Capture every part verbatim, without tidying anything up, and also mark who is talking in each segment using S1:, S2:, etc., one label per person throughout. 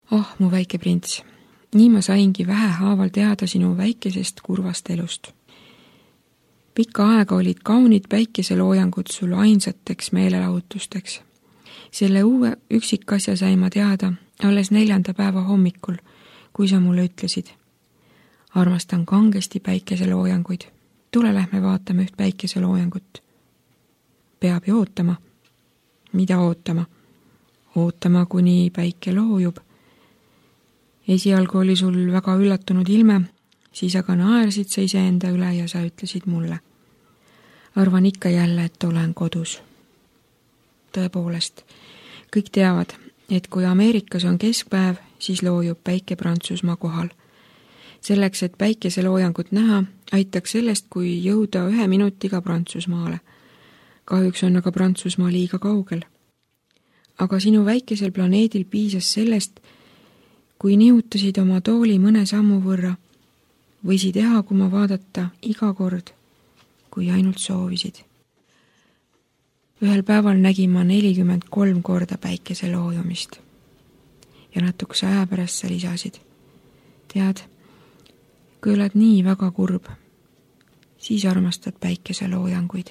S1: Oh, mu väike prints, nii ma saingi vähehaaval teada sinu väikesest kurvast elust. Pikka aega olid kaunid päikeseloojangud sul ainsateks meelelahutusteks. Selle uue üksikasja sain ma teada alles neljanda päeva hommikul, kui sa mulle ütlesid. Armastan kangesti päikeseloojanguid. Tule lähme vaatame üht päikeseloojangut. Peab ju ootama. Mida ootama? Ootama, kuni päike loojub. Esialgu oli sul väga üllatunud ilme, siis aga naersid sa iseenda üle ja sa ütlesid mulle. Arvan ikka jälle, et olen kodus. Tõepoolest, kõik teavad, et kui Ameerikas on keskpäev, siis loojub päike Prantsusmaa kohal. Selleks, et päikeseloojangut näha, aitaks sellest, kui jõuda ühe minutiga Prantsusmaale. Kahjuks on aga Prantsusmaa liiga kaugel. Aga sinu väikesel planeedil piisas sellest, kui nihutasid oma tooli mõne sammu võrra, võisi teha, kui ma vaadata iga kord, kui ainult soovisid. Ühel päeval nägin ma nelikümmend kolm korda päikese loojumist. Ja natukese aja pärast sa lisasid. Tead, kui oled nii väga kurb, siis armastad päikese loojanguid.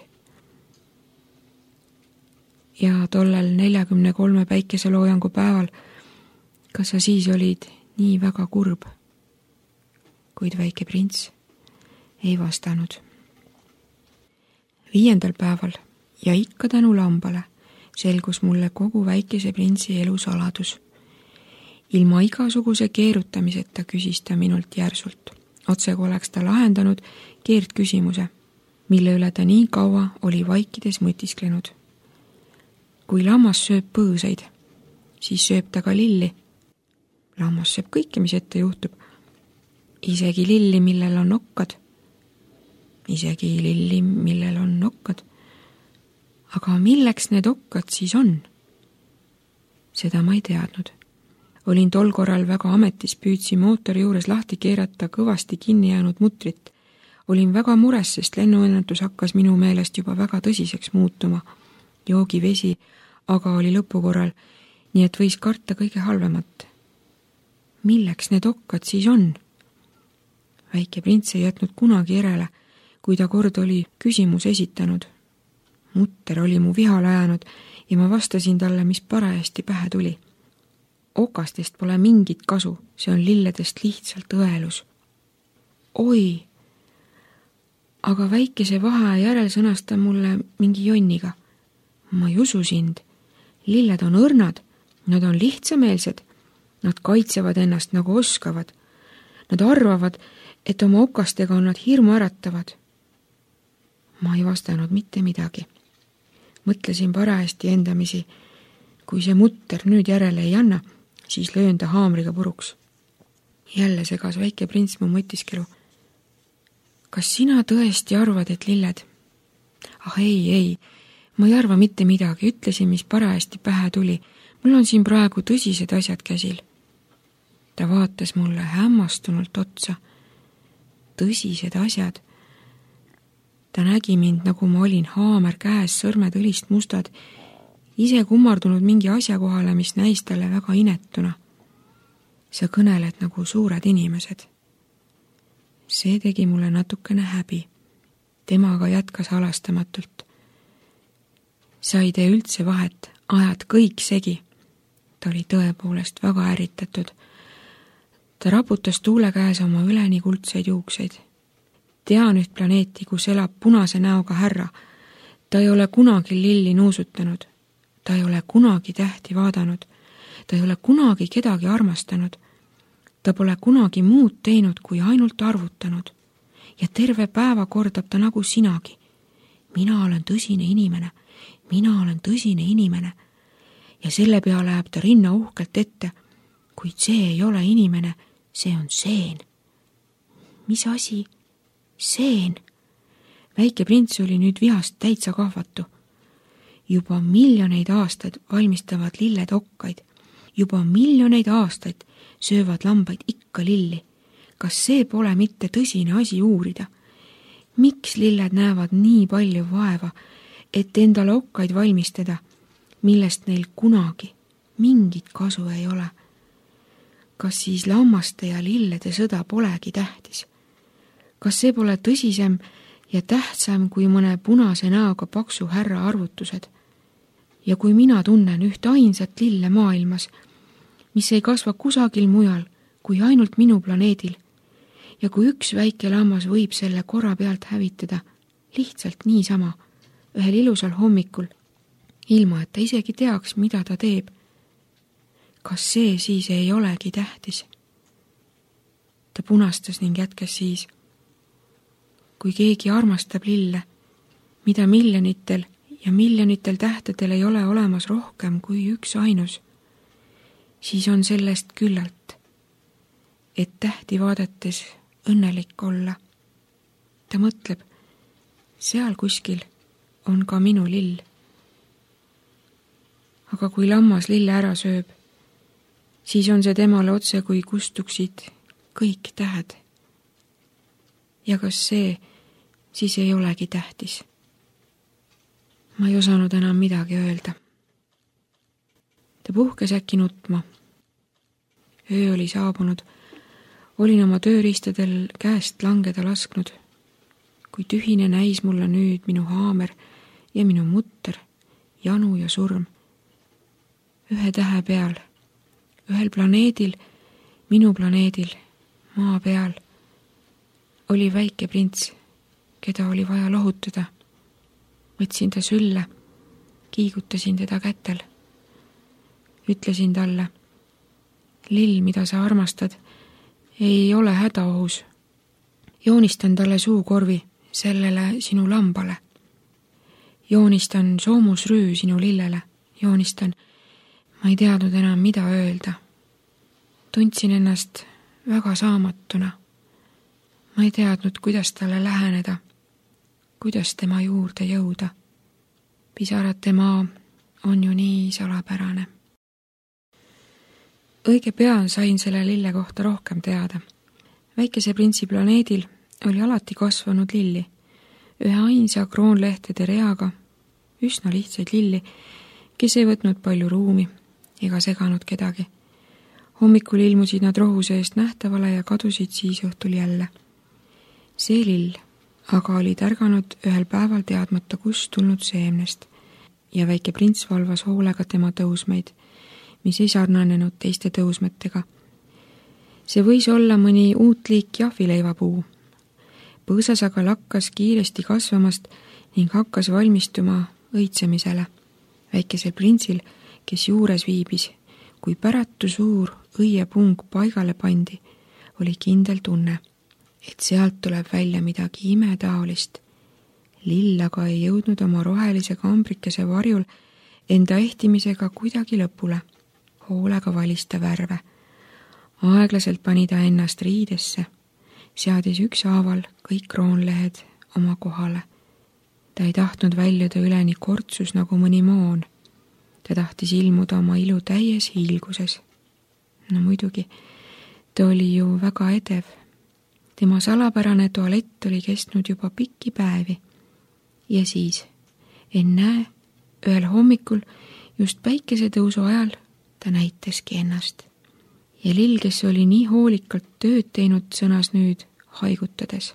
S1: Ja tollel neljakümne kolme päikese loojangu päeval, kas sa siis olid nii väga kurb? Kuid väike prints ei vastanud. Viiendal päeval ja ikka tänu lambale selgus mulle kogu väikese printsi elu saladus. Ilma igasuguse keerutamiseta küsis ta minult järsult. Otse kui oleks ta lahendanud keerdküsimuse, mille üle ta nii kaua oli vaikides mõtisklenud. Kui lammas sööb põõsaid, siis sööb ta ka lilli. Lammas sööb kõike, mis ette juhtub. Isegi lilli, millel on nokkad. Isegi lilli, millel on nokkad. Aga milleks need okkad siis on? Seda ma ei teadnud. Olin tol korral väga ametis, püüdsin mootori juures lahti keerata kõvasti kinni jäänud mutrit. Olin väga mures, sest lennuõnnetus hakkas minu meelest juba väga tõsiseks muutuma. Joogivesi aga oli lõpukorral, nii et võis karta kõige halvemat. Milleks need okkad siis on? Väike prints ei jätnud kunagi järele, kui ta kord oli küsimus esitanud. Mutter oli mu vihale ajanud ja ma vastasin talle, mis parajasti pähe tuli. Okastest pole mingit kasu, see on lilledest lihtsalt õelus. Oi! Aga väikese vahe järel sõnasta mulle mingi jonniga. Ma ei usu sind. Lilled on õrnad, nad on lihtsameelsed. Nad kaitsevad ennast nagu oskavad. Nad arvavad, et oma okastega on nad hirmu äratavad. Ma ei vastanud mitte midagi. Mõtlesin parajasti endamisi. Kui see mutter nüüd järele ei anna, siis löön ta haamriga puruks. Jälle segas väike prints mu mõtiskelu. Kas sina tõesti arvad, et lilled? Ah ei, ei, ma ei arva mitte midagi, ütlesin, mis parajasti pähe tuli. Mul on siin praegu tõsised asjad käsil. Ta vaatas mulle hämmastunult otsa. Tõsised asjad. Ta nägi mind, nagu ma olin haamer käes, sõrmed õlist mustad, ise kummardunud mingi asja kohale, mis näis talle väga inetuna. Sa kõneled nagu suured inimesed. See tegi mulle natukene häbi. Temaga jätkas halastamatult. Sa ei tee üldse vahet, ajad kõik segi. Ta oli tõepoolest väga ärritatud. Ta raputas tuule käes oma üleni kuldseid juukseid. Tean üht planeeti, kus elab punase näoga härra. Ta ei ole kunagi lilli nuusutanud. Ta ei ole kunagi tähti vaadanud. Ta ei ole kunagi kedagi armastanud. Ta pole kunagi muud teinud, kui ainult arvutanud. Ja terve päeva kordab ta nagu sinagi. Mina olen tõsine inimene. Mina olen tõsine inimene. Ja selle peale läheb ta rinna uhkelt ette. Kuid see ei ole inimene, see on seen. Mis asi? Seen. Väike prints oli nüüd vihast täitsa kahvatu. Juba miljoneid aastaid valmistavad lilled okkaid. Juba miljoneid aastaid söövad lambaid ikka lilli. Kas see pole mitte tõsine asi uurida? Miks lilled näevad nii palju vaeva, et endale okkaid valmistada, millest neil kunagi mingit kasu ei ole? kas siis lammaste ja lillede sõda polegi tähtis? Kas see pole tõsisem ja tähtsam kui mõne punase näoga paksu härra arvutused? Ja kui mina tunnen ühte ainsat lille maailmas, mis ei kasva kusagil mujal kui ainult minu planeedil, ja kui üks väike lammas võib selle korra pealt hävitada, lihtsalt niisama, ühel ilusal hommikul, ilma et ta isegi teaks, mida ta teeb, kas see siis ei olegi tähtis? Ta punastas ning jätkas siis. Kui keegi armastab lille, mida miljonitel ja miljonitel tähtedel ei ole olemas rohkem kui üks ainus, siis on sellest küllalt, et tähti vaadates õnnelik olla. Ta mõtleb, seal kuskil on ka minu lill. Aga kui lammas lille ära sööb, siis on see temale otse kui kustuksid kõik tähed. Ja kas see siis ei olegi tähtis? Ma ei osanud enam midagi öelda. Ta puhkes äkki nutma. Öö oli saabunud. Olin oma tööriistadel käest langeda lasknud. Kui tühine näis mulle nüüd minu haamer ja minu mutter, janu ja surm. Ühe tähe peal, ühel planeedil, minu planeedil, maa peal, oli väike prints, keda oli vaja lohutada. Võtsin ta sülle, kiigutasin teda kätel. Ütlesin talle, lill, mida sa armastad, ei ole hädaohus. Joonistan talle suukorvi, sellele sinu lambale. Joonistan soomusrüü sinu lillele. Joonistan, ma ei teadnud enam, mida öelda. Tundsin ennast väga saamatuna. Ma ei teadnud, kuidas talle läheneda, kuidas tema juurde jõuda. Pisarate maa on ju nii salapärane. Õige pea sain selle lille kohta rohkem teada. Väikese printsi planeedil oli alati kasvanud lilli, ühe ainsa kroonlehtede reaga, üsna lihtsaid lilli, kes ei võtnud palju ruumi ega seganud kedagi. Hommikul ilmusid nad rohuse eest nähtavale ja kadusid siis õhtul jälle. See lill aga oli tärganud ühel päeval teadmata kust tulnud seemnest ja väike prints valvas hoolega tema tõusmeid, mis ei sarnanenud teiste tõusmetega. See võis olla mõni uut liik jahvileivapuu. Põõsas aga lakkas kiiresti kasvamast ning hakkas valmistuma õitsemisele. Väikesel printsil, kes juures viibis, kui päratu suur õiepung paigale pandi, oli kindel tunne, et sealt tuleb välja midagi imetaolist. Lill aga ei jõudnud oma rohelise kambrikese varjul enda ehtimisega kuidagi lõpule. Hoolega valis ta värve. Aeglaselt pani ta ennast riidesse, seadis ükshaaval kõik kroonlehed oma kohale. Ta ei tahtnud väljuda üleni kortsus nagu mõni moon. Ta tahtis ilmuda oma ilu täies hiilguses. No muidugi, ta oli ju väga edev. Tema salapärane tualett oli kestnud juba pikki päevi. Ja siis, ennäe, ühel hommikul, just päikesetõusu ajal, ta näiteski ennast. Ja lill, kes oli nii hoolikalt tööd teinud, sõnas nüüd haigutades.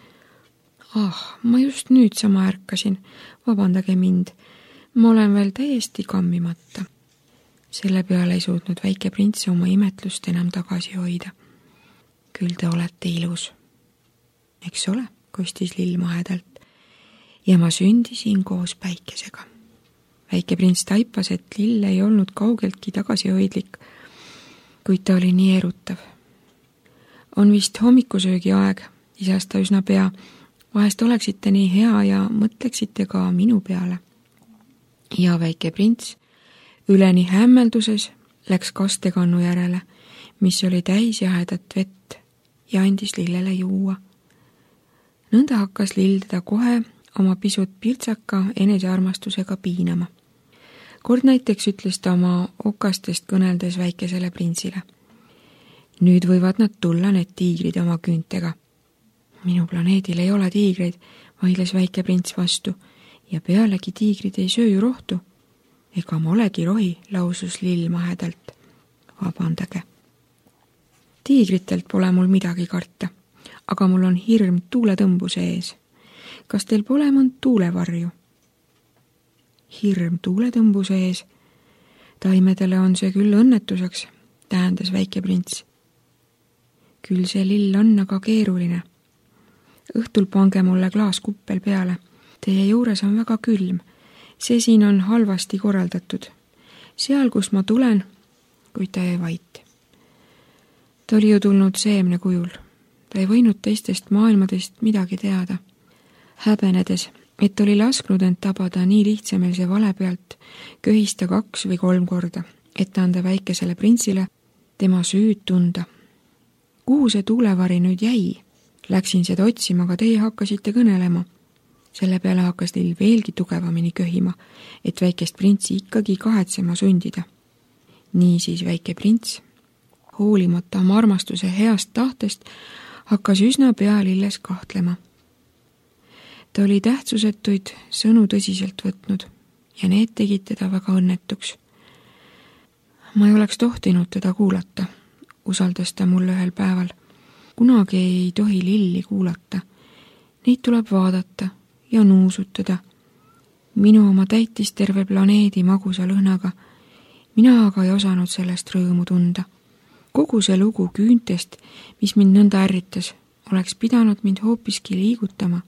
S1: Ah, ma just nüüd sama ärkasin, vabandage mind, ma olen veel täiesti kammimata. Selle peale ei suutnud väike prints oma imetlust enam tagasi hoida. Küll te olete ilus. Eks ole, kostis lill mahedalt. Ja ma sündisin koos päikesega. Väike prints taipas, et lill ei olnud kaugeltki tagasihoidlik, kuid ta oli nii erutav. On vist hommikusöögi aeg, lisas ta üsna pea. Vahest oleksite nii hea ja mõtleksite ka minu peale. Ja väike prints üleni hämmelduses läks kastekannu järele, mis oli täis jahedat vett ja andis lillele juua. Nõnda hakkas lill teda kohe oma pisut pirtsaka enesearmastusega piinama. Kord näiteks ütles ta oma okastest kõneldes väikesele printsile. Nüüd võivad nad tulla need tiigrid oma küüntega. Minu planeedil ei ole tiigreid, vaidles väike prints vastu, ja pealegi tiigrid ei söö ju rohtu. Ega ma olegi rohi, lausus lill mahedalt. Vabandage. tiigritelt pole mul midagi karta, aga mul on hirm tuuletõmbuse ees. Kas teil pole mõnd tuulevarju? Hirm tuuletõmbuse ees? Taimedele on see küll õnnetuseks, tähendas väike prints. Küll see lill on aga keeruline. Õhtul pange mulle klaaskuppel peale. Teie juures on väga külm. See siin on halvasti korraldatud. Seal, kus ma tulen, kuid ta jäi vait. Ta oli ju tulnud seemne kujul. Ta ei võinud teistest maailmadest midagi teada. Häbenedes, et oli lasknud end tabada nii lihtsameelse vale pealt, köhis ta kaks või kolm korda, et anda väikesele printsile tema süüd tunda. Kuhu see tuulevari nüüd jäi? Läksin seda otsima, aga teie hakkasite kõnelema. Selle peale hakkas lill veelgi tugevamini köhima, et väikest printsi ikkagi kahetsema sundida. Niisiis väike prints, hoolimata oma armastuse heast tahtest, hakkas üsna pea lilles kahtlema. Ta oli tähtsusetuid sõnu tõsiselt võtnud ja need tegid teda väga õnnetuks. Ma ei oleks tohtinud teda kuulata, usaldas ta mulle ühel päeval. Kunagi ei tohi lilli kuulata. Neid tuleb vaadata ja nuusutada. Minu oma täitis terve planeedi magusa lõhnaga. Mina aga ei osanud sellest rõõmu tunda. Kogu see lugu küüntest, mis mind nõnda ärritas, oleks pidanud mind hoopiski liigutama.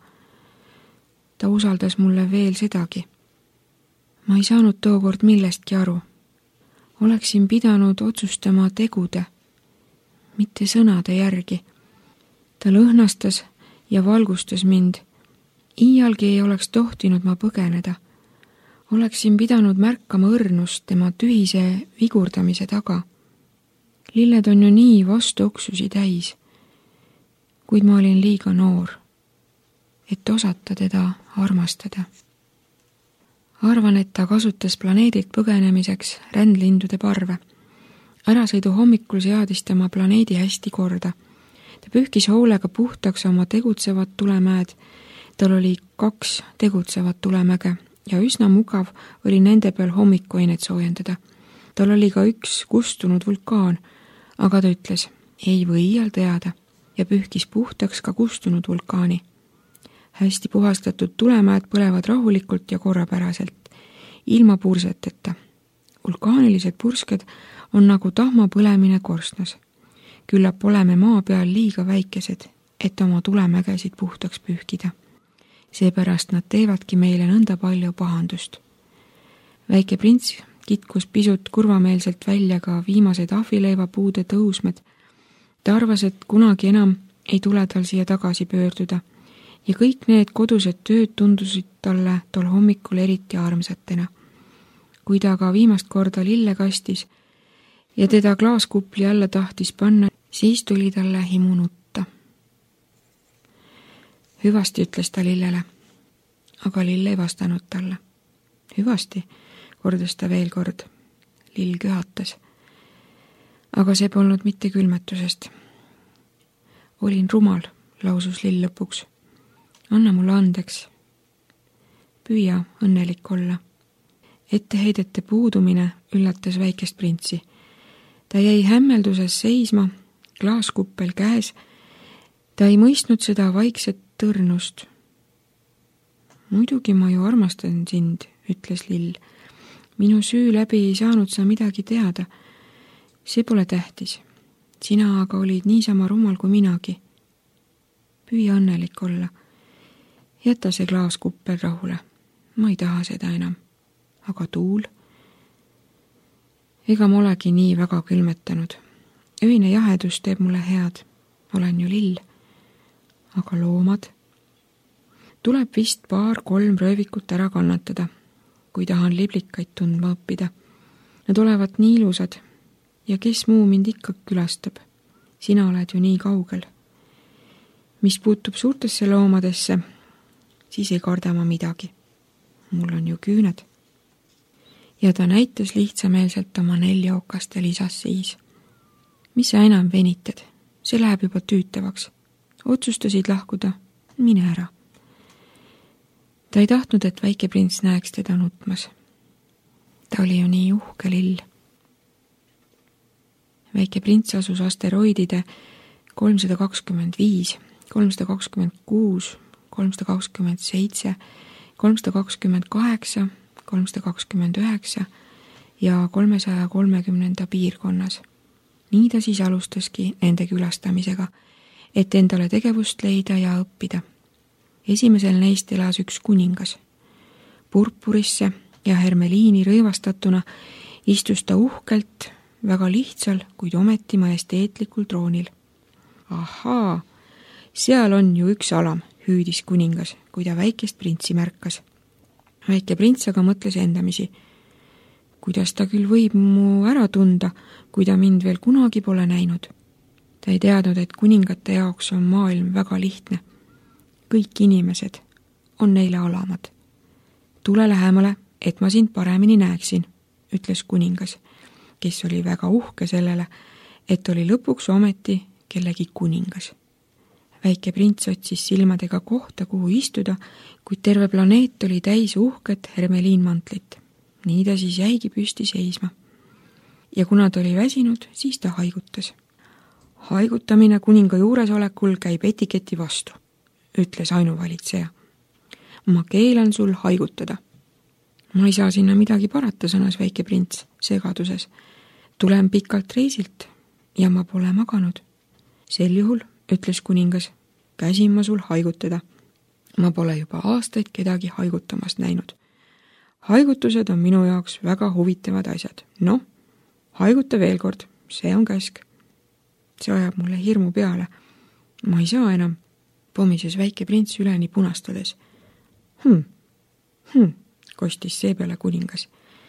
S1: Ta usaldas mulle veel sedagi. Ma ei saanud tookord millestki aru. Oleksin pidanud otsustama tegude, mitte sõnade järgi. Ta lõhnastas ja valgustas mind. Iialgi ei oleks tohtinud ma põgeneda. Oleksin pidanud märkama õrnust tema tühise vigurdamise taga. Lilled on ju nii vastuoksusi täis, kuid ma olin liiga noor, et osata teda armastada. Arvan, et ta kasutas planeedilt põgenemiseks rändlindude parve. Ärasõidu hommikul seadis tema planeedi hästi korda. Ta pühkis hoolega puhtaks oma tegutsevad tulemäed. Tal oli kaks tegutsevat tulemäge ja üsna mugav oli nende peal hommikuainet soojendada. Tal oli ka üks kustunud vulkaan, aga ta ütles, ei või iial teada ja pühkis puhtaks ka kustunud vulkaani. Hästi puhastatud tulemäed põlevad rahulikult ja korrapäraselt, ilma purseteta. Vulkaanilised pursked on nagu tahma põlemine korstnas. Küllap oleme maa peal liiga väikesed, et oma tulemägesid puhtaks pühkida. Seepärast nad teevadki meile nõnda palju pahandust. Väike prints kitkus pisut kurvameelselt välja ka viimased ahvileivapuude tõusmed. Ta arvas, et kunagi enam ei tule tal siia tagasi pöörduda ja kõik need kodused tööd tundusid talle tol hommikul eriti armsatena. Kui ta aga viimast korda lille kastis ja teda klaaskupli alla tahtis panna, siis tuli talle himu nutta. Hüvasti, ütles ta lillele, aga lill ei vastanud talle. Hüvasti, kordas ta veel kord. Lill köhatas. Aga see polnud mitte külmetusest. Olin rumal, lausus lill lõpuks. Anna mulle andeks. Püüa õnnelik olla. Etteheidete puudumine üllatas väikest printsi. Ta jäi hämmelduses seisma, klaaskuppel käes. Ta ei mõistnud seda vaikset tõrnust. Muidugi ma ju armastan sind, ütles lill. Minu süü läbi ei saanud sa midagi teada. See pole tähtis. Sina aga olid niisama rumal kui minagi. Püüa õnnelik olla. Jäta see klaaskuppel rahule. Ma ei taha seda enam. Aga tuul? Ega ma olegi nii väga külmetanud. Öine jahedus teeb mulle head. Olen ju lill. Aga loomad? Tuleb vist paar-kolm röövikut ära kannatada, kui tahan liblikaid tundma õppida. Nad olevat nii ilusad ja kes muu mind ikka külastab. Sina oled ju nii kaugel. Mis puutub suurtesse loomadesse, siis ei karda ma midagi. Mul on ju küüned. Ja ta näitas lihtsameelselt oma nelja okaste lisas siis. Mis sa enam venitad? See läheb juba tüütavaks. Otsustasid lahkuda? Mine ära. Ta ei tahtnud, et väike prints näeks teda nutmas. Ta oli ju nii uhke lill. Väike prints asus asteroidide kolmsada kakskümmend viis, kolmsada kakskümmend kuus, kolmsada kakskümmend seitse, kolmsada kakskümmend kaheksa, kolmsada kakskümmend üheksa ja kolmesaja kolmekümnenda piirkonnas. Nii ta siis alustaski nende külastamisega, et endale tegevust leida ja õppida. Esimesel neist elas üks kuningas. Purpurisse ja hermeliini rõivastatuna istus ta uhkelt, väga lihtsal, kuid ometi majesteetlikul troonil. Ahaa, seal on ju üks alam, hüüdis kuningas, kui ta väikest printsi märkas. Väike prints aga mõtles endamisi. Kuidas ta küll võib mu ära tunda, kui ta mind veel kunagi pole näinud? Ta ei teadnud, et kuningate jaoks on maailm väga lihtne. Kõik inimesed on neile alamad. Tule lähemale, et ma sind paremini näeksin, ütles kuningas, kes oli väga uhke sellele, et oli lõpuks ometi kellegi kuningas. Väike prints otsis silmadega kohta, kuhu istuda, kuid terve planeet oli täis uhket hermeliinmantlit. Nii ta siis jäigi püsti seisma. Ja kuna ta oli väsinud, siis ta haigutas. Haigutamine kuninga juuresolekul käib etiketi vastu, ütles ainuvalitseja. Ma keelan sul haigutada. Ma ei saa sinna midagi parata, sõnas väike prints segaduses. Tulen pikalt reisilt ja ma pole maganud. Sel juhul, ütles kuningas, käsin ma sul haigutada. Ma pole juba aastaid kedagi haigutamast näinud. Haigutused on minu jaoks väga huvitavad asjad. No, haiguta veel kord, see on käsk. See ajab mulle hirmu peale. Ma ei saa enam, pomises väike prints üleni punastades. Hm, hm, kostis see peale kuningas.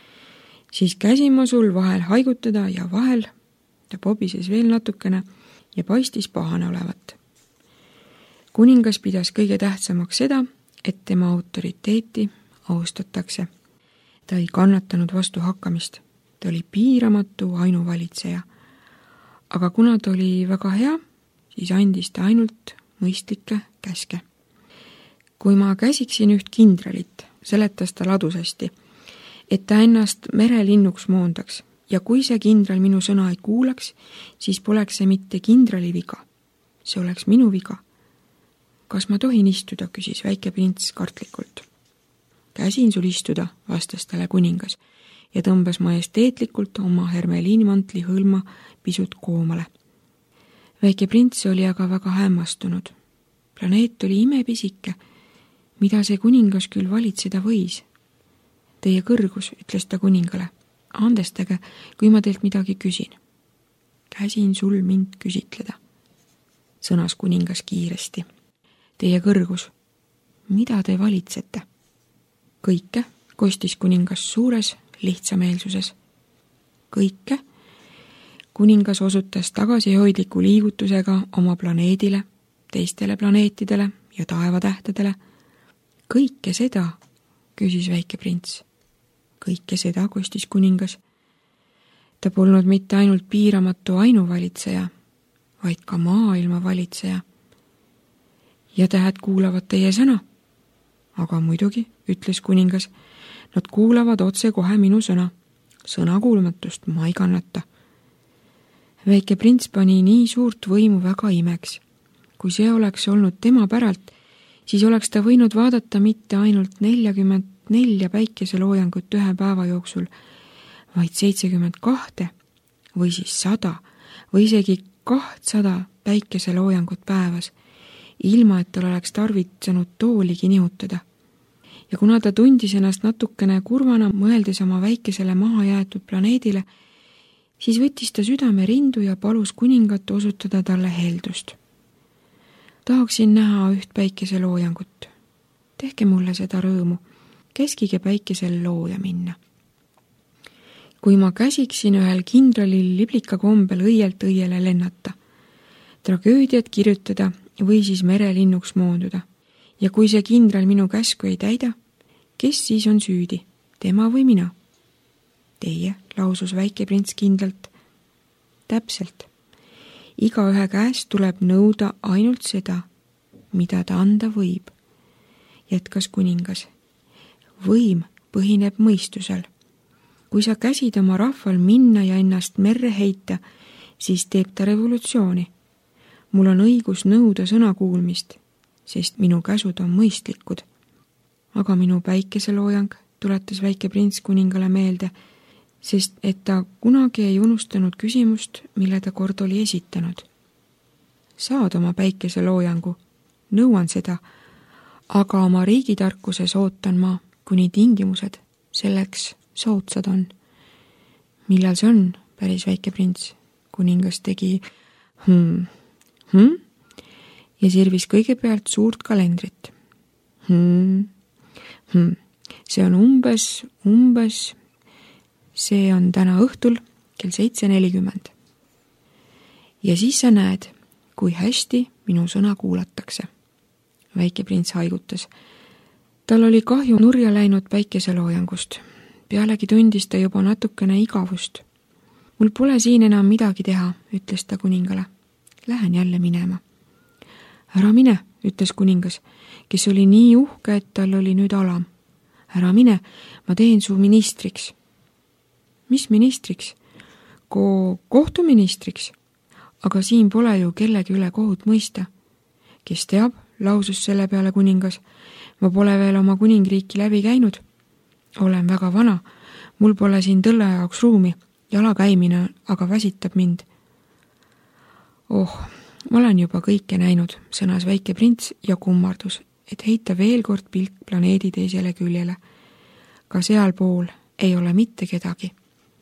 S1: Siis käsin ma sul vahel haigutada ja vahel, ta pobises veel natukene ja paistis pahane olevat. Kuningas pidas kõige tähtsamaks seda, et tema autoriteeti austatakse. Ta ei kannatanud vastu hakkamist. Ta oli piiramatu ainuvalitseja. Aga kuna ta oli väga hea, siis andis ta ainult mõistlikke käske. Kui ma käsiksin üht kindralit, seletas ta ladusasti, et ta ennast merelinnuks moondaks ja kui see kindral minu sõna ei kuulaks, siis poleks see mitte kindrali viga. See oleks minu viga. Kas ma tohin istuda, küsis väike prints kartlikult. Käsin sul istuda, vastas talle kuningas ja tõmbas majesteetlikult oma hermeliinimantli hõlma pisut koomale. Väike prints oli aga väga hämmastunud. Planeet oli imepisike, mida see kuningas küll valitseda võis. Teie kõrgus, ütles ta kuningale, andestage, kui ma teilt midagi küsin. Käsin sul mind küsitleda, sõnas kuningas kiiresti. Teie kõrgus, mida te valitsete? Kõike, kostis kuningas suures lihtsameelsuses. Kõike? Kuningas osutas tagasihoidliku liigutusega oma planeedile, teistele planeetidele ja taevatähtedele. Kõike seda, küsis väike prints. Kõike seda, kostis kuningas. Ta polnud mitte ainult piiramatu ainuvalitseja, vaid ka maailma valitseja. Ja tähed kuulavad teie sõna. Aga muidugi, ütles kuningas, nad kuulavad otse kohe minu sõna. Sõnakuulmatust ma ei kannata. Väike prints pani nii suurt võimu väga imeks. Kui see oleks olnud tema päralt, siis oleks ta võinud vaadata mitte ainult neljakümmend nelja päikeseloojangut ühe päeva jooksul, vaid seitsekümmend kahte või siis sada või isegi kahtsada päikeseloojangut päevas, ilma et tal oleks tarvitsenud tooligi nihutada. Ja kuna ta tundis ennast natukene kurvana, mõeldes oma väikesele maha jäetud planeedile, siis võttis ta südame rindu ja palus kuningat osutada talle heldust. Tahaksin näha üht päikeseloojangut. Tehke mulle seda rõõmu. Käskige päikesel looja minna. Kui ma käsiksin ühel kindralil liblika kombel õielt õiele lennata, tragöödiat kirjutada või siis merelinnuks moonduda. Ja kui see kindral minu käsku ei täida, kes siis on süüdi, tema või mina? Teie, lausus väike prints kindlalt. Täpselt. Igaühe käest tuleb nõuda ainult seda, mida ta anda võib, jätkas kuningas. Võim põhineb mõistusel. Kui sa käsid oma rahval minna ja ennast merre heita, siis teeb ta revolutsiooni. Mul on õigus nõuda sõna kuulmist, sest minu käsud on mõistlikud. Aga minu päikeseloojang, tuletas väike prints kuningale meelde, sest et ta kunagi ei unustanud küsimust, mille ta kord oli esitanud. Saad oma päikeseloojangu, nõuan seda, aga oma riigitarkuses ootan ma, kuni tingimused selleks soodsad on. Millal see on, päris väike prints? Kuningas tegi hmm, hmm, ja sirvis kõigepealt suurt kalendrit. Hmm, hmm. See on umbes, umbes, see on täna õhtul kell seitse nelikümmend. Ja siis sa näed, kui hästi minu sõna kuulatakse. Väike prints haigutas. Tal oli kahju nurja läinud päikeseloojangust. Pealegi tundis ta juba natukene igavust. Mul pole siin enam midagi teha, ütles ta kuningale. Lähen jälle minema. Ära mine, ütles kuningas, kes oli nii uhke, et tal oli nüüd alam. Ära mine, ma teen su ministriks. Mis ministriks? Ko kohtuministriks? Aga siin pole ju kellegi üle kohut mõista. Kes teab, lausus selle peale kuningas. Ma pole veel oma kuningriiki läbi käinud. Olen väga vana. Mul pole siin tõlle jaoks ruumi. Jala käimine aga väsitab mind. Oh, ma olen juba kõike näinud, sõnas väike prints ja kummardus, et heita veel kord pilk planeedi teisele küljele. Ka sealpool ei ole mitte kedagi.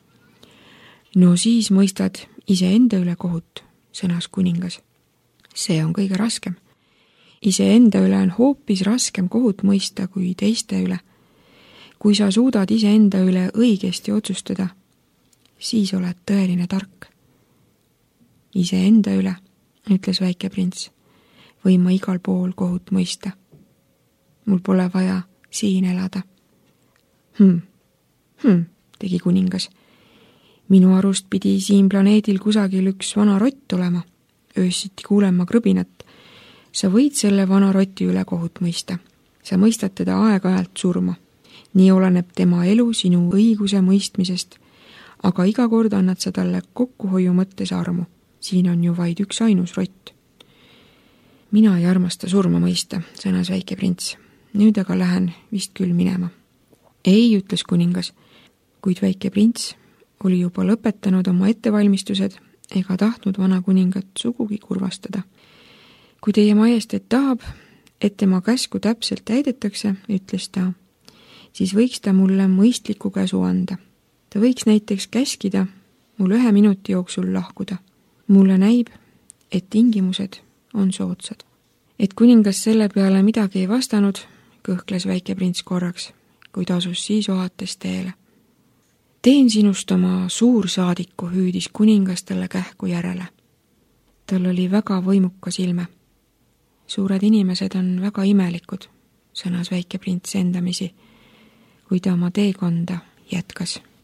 S1: No siis mõistad ise enda üle kohut, sõnas kuningas. See on kõige raskem. Ise enda üle on hoopis raskem kohut mõista kui teiste üle. Kui sa suudad ise enda üle õigesti otsustada, siis oled tõeline tark. Ise enda üle, ütles väike prints, võin ma igal pool kohut mõista. Mul pole vaja siin elada. Hmm, hmm, tegi kuningas. Minu arust pidi siin planeedil kusagil üks vana rott olema. Öösiti kuulen ma krõbinat. Sa võid selle vana roti üle kohut mõista. Sa mõistad teda aeg-ajalt surma. Nii oleneb tema elu sinu õiguse mõistmisest, aga iga kord annad sa talle kokkuhoiu mõttes armu. Siin on ju vaid üks ainus rott. Mina ei armasta surma mõista, sõnas väike prints. Nüüd aga lähen vist küll minema. Ei, ütles kuningas, kuid väike prints oli juba lõpetanud oma ettevalmistused ega tahtnud vana kuningat sugugi kurvastada. Kui teie majesteet tahab, et tema käsku täpselt täidetakse, ütles ta, siis võiks ta mulle mõistliku käsu anda. Ta võiks näiteks käskida mul ühe minuti jooksul lahkuda. Mulle näib, et tingimused on soodsad. Et kuningas selle peale midagi ei vastanud, kõhkles väike prints korraks, kuid asus siis ohates teele. Teen sinust oma suursaadiku, hüüdis kuningas talle kähku järele. Tal oli väga võimukas ilme. Suured inimesed on väga imelikud, sõnas väike prints endamisi, kui ta oma teekonda jätkas.